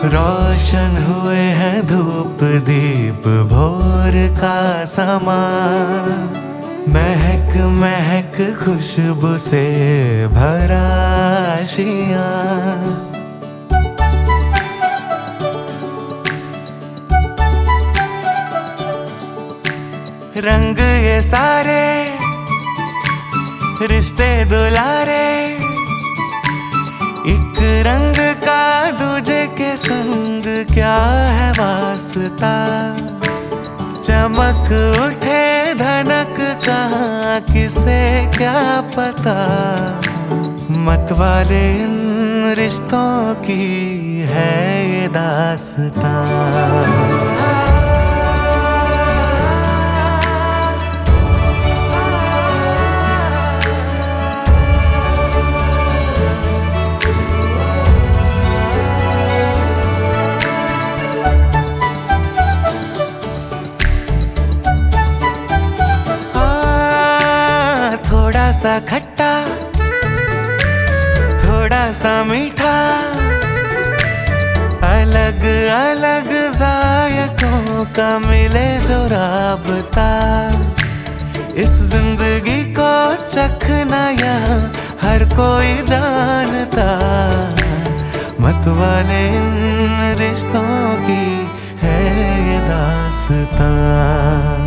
रोशन हुए हैं धूप दीप भोर का समा, महक महक खुशबू से भरा आशियाँ। रंग ये सारे रिश्ते दुलारे, एक रंग का दूजे के संग क्या है वास्ता। चमक उठे धनक कहाँ किसे क्या पता, मत वाले इन रिश्तों की है ये दास्तां। थोड़ा सा खट्टा थोड़ा सा मीठा, अलग अलग जायकों का मिले जो राबता। इस जिंदगी को चखना यहाँ हर कोई जानता, मत वाले इन रिश्तों की है ये दास्तां।